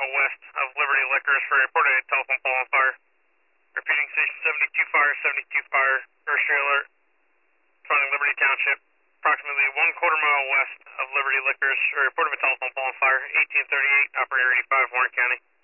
mile west of Liberty Liquors for a reported telephone pole on fire. Repeating, station 72 fire, 72 fire, first trailer, surrounding Liberty Township. Approximately 1/4 mile west of Liberty Liquors, a report of a telephone pole on fire, 1838, operator 85, Warren County.